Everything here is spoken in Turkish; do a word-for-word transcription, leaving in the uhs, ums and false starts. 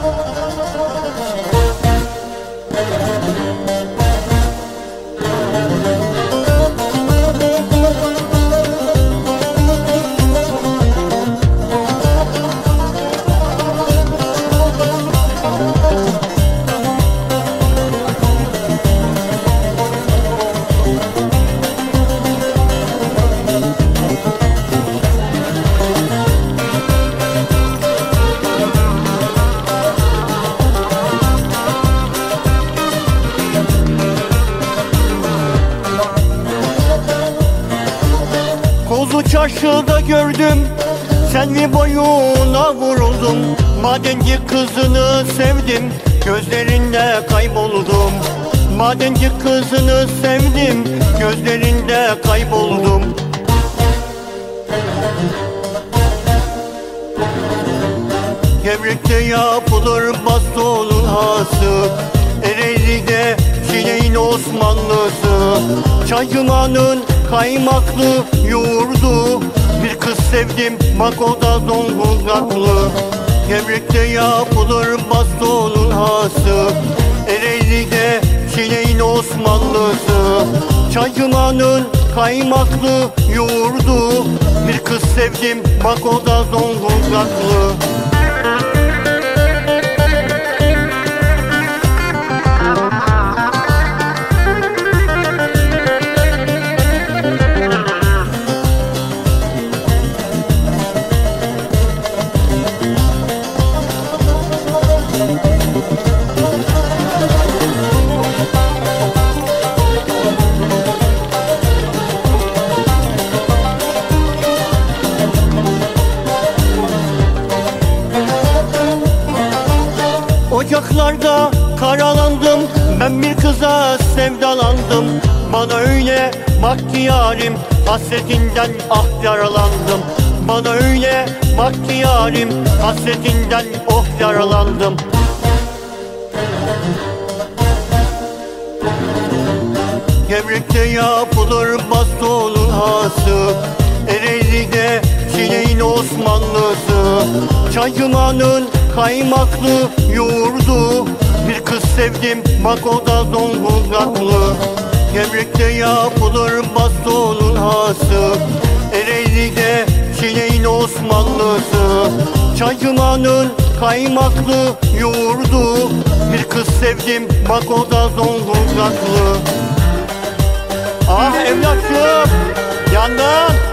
Kuzu çarşıda gördüm, Selvi boyuna vuruldum. Madenci kızını sevdim, gözlerinde kayboldum. Madenci kızını sevdim, gözlerinde kayboldum. Gevrek'te yapılır bastonun hası, Ereğli'de Çileğin Osmanlısı. Çaycımanın kaymaklı yoğurdu, bir kız sevdim bak o da Zonguldaklı. Gevrek'te yapılır bastonun hası, Ereğli'de Çileğin Osmanlısı. Çaycımanın kaymaklı yoğurdu, bir kız sevdim bak o da Zonguldaklı. Ocaklarda karalandım, ben bir kıza sevdalandım. Bana öyle bak ki yarim, hasretinden ah yaralandım. Bana öyle bak ki yarim, hasretinden oh yaralandım. Gevrek'te yapılır bastonun hası, Ereğli'de Çileğin Osmanlısı. Çaycımanın kaymaklı yoğurdu, bir kız sevdim bak o da Zonguldaklı. Gevrek'te yapılır bastonun hası, Ereğli'de Çileğin Osmanlısı. Çaycımanın kaymaklı yoğurdu, bir kız sevdim bak o da Zonguldaklı. Ah evlatçım, yandın.